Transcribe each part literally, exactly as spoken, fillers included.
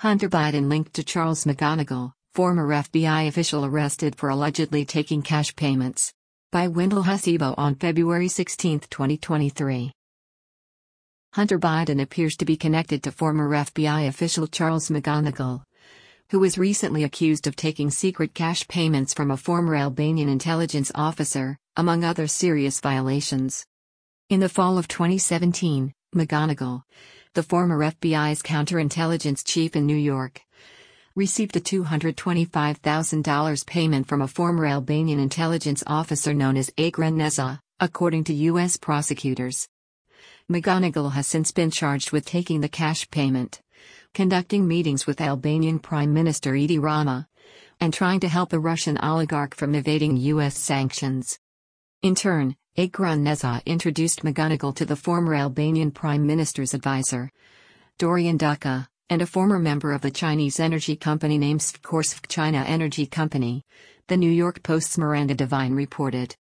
Hunter Biden linked to Charles McGonigal, former F B I official arrested for allegedly taking cash payments. By Wendell Hasibo on February sixteenth, twenty twenty-three. Hunter Biden appears to be connected to former F B I official Charles McGonigal, who was recently accused of taking secret cash payments from a former Albanian intelligence officer, among other serious violations. In the fall of twenty seventeen, McGonigal, the former F B I's counterintelligence chief in New York, received a two hundred twenty-five thousand dollars payment from a former Albanian intelligence officer known as Agran Neza, according to U S prosecutors. McGonigal has since been charged with taking the cash payment, conducting meetings with Albanian Prime Minister Edi Rama, and trying to help the Russian oligarch from evading U S sanctions. In turn, Agran Neza introduced McGonigal to the former Albanian Prime Minister's advisor, Dorian Duka, and a former member of the Chinese energy company named S V C or S V C China Energy Company, the New York Post's Miranda Devine reported.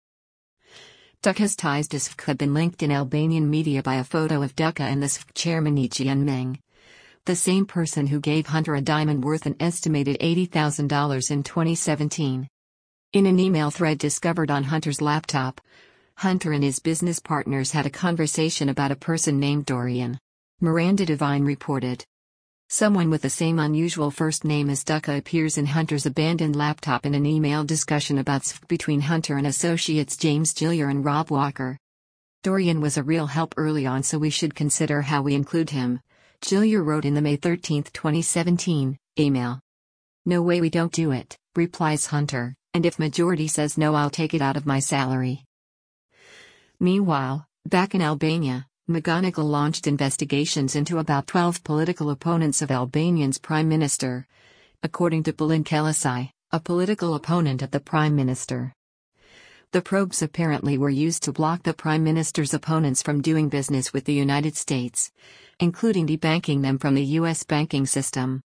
Duka's ties to S V C have been linked in Albanian media by a photo of Duka and the S V C chairman Lee Jae-myung, the same person who gave Hunter a diamond worth an estimated eighty thousand dollars in twenty seventeen. In an email thread discovered on Hunter's laptop, Hunter and his business partners had a conversation about a person named Dorian. Miranda Devine reported. Someone with the same unusual first name as Duka appears in Hunter's abandoned laptop in an email discussion about S V C between Hunter and associates James Gillier and Rob Walker. Dorian was a real help early on, so we should consider how we include him, Gillier wrote in the May thirteenth, twenty seventeen, email. No way we don't do it, replies Hunter, and if majority says no, I'll take it out of my salary. Meanwhile, back in Albania, McGonigal launched investigations into about twelve political opponents of Albania's prime minister, according to Balin Kelisai, a political opponent of the prime minister. The probes apparently were used to block the prime minister's opponents from doing business with the United States, including debanking them from the U S banking system.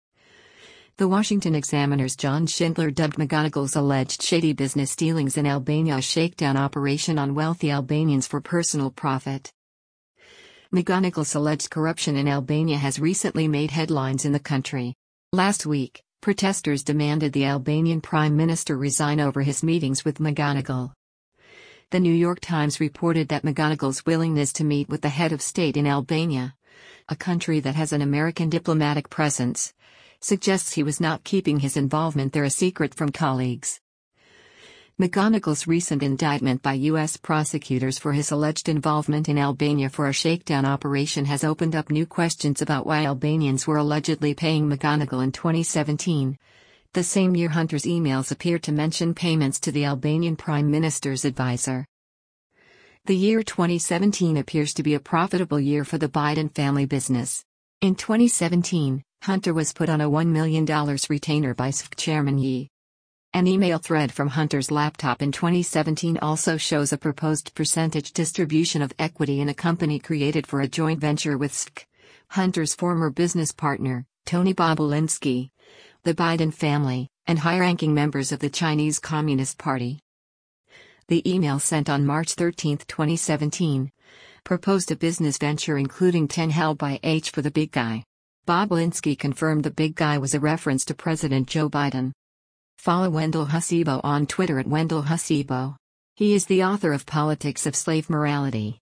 The Washington Examiner's John Schindler dubbed McGonigal's alleged shady business dealings in Albania a shakedown operation on wealthy Albanians for personal profit. McGonigal's alleged corruption in Albania has recently made headlines in the country. Last week, protesters demanded the Albanian Prime Minister resign over his meetings with McGonigal. The New York Times reported that McGonigal's willingness to meet with the head of state in Albania, a country that has an American diplomatic presence, suggests he was not keeping his involvement there a secret from colleagues. McGonigal's recent indictment by U S prosecutors for his alleged involvement in Albania for a shakedown operation has opened up new questions about why Albanians were allegedly paying McGonigal in twenty seventeen. The same year Hunter's emails appeared to mention payments to the Albanian Prime Minister's advisor. The year twenty seventeen appears to be a profitable year for the Biden family business. In twenty seventeen, Hunter was put on a one million dollars retainer by S V C chairman Ye. An email thread from Hunter's laptop in twenty seventeen also shows a proposed percentage distribution of equity in a company created for a joint venture with S V C, Hunter's former business partner, Tony Bobulinski, the Biden family, and high-ranking members of the Chinese Communist Party. The email sent on March thirteenth, twenty seventeen, proposed a business venture including ten held by H for the big guy. Bobulinski confirmed the big guy was a reference to President Joe Biden. Follow Wendell Hasibo on Twitter at Wendell Hasibo. He is the author of Politics of Slave Morality.